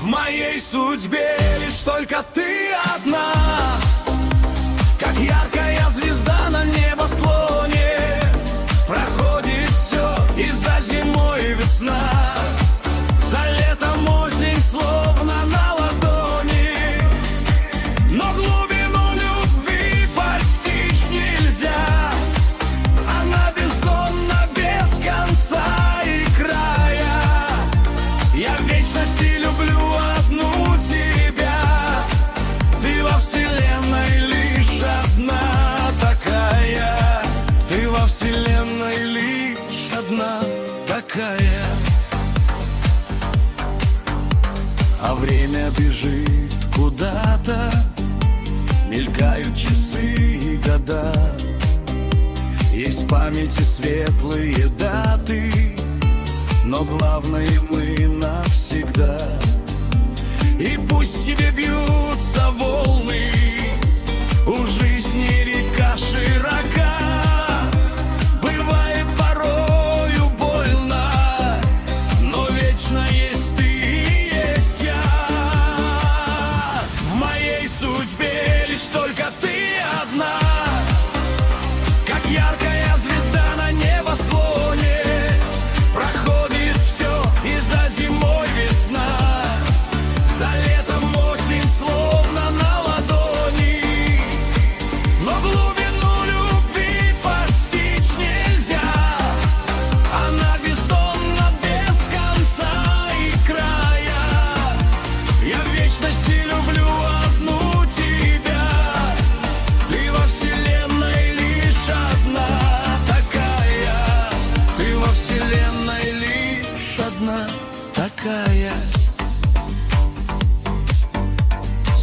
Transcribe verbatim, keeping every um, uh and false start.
моей судьбе лишь только ты одна, как яркая звезда на небосклоне. Проходит все, и за зимой весна, за летом осень словно на ладони. Но глубину любви постичь нельзя, она бездонна, без конца и края. Я в вечности люблю одну тебя, ты во вселенной лишь одна такая, ты во вселенной лишь одна такая. А время бежит куда-то, мелькают часы и года. Есть в памяти светлые даты, но главное мы навсегда.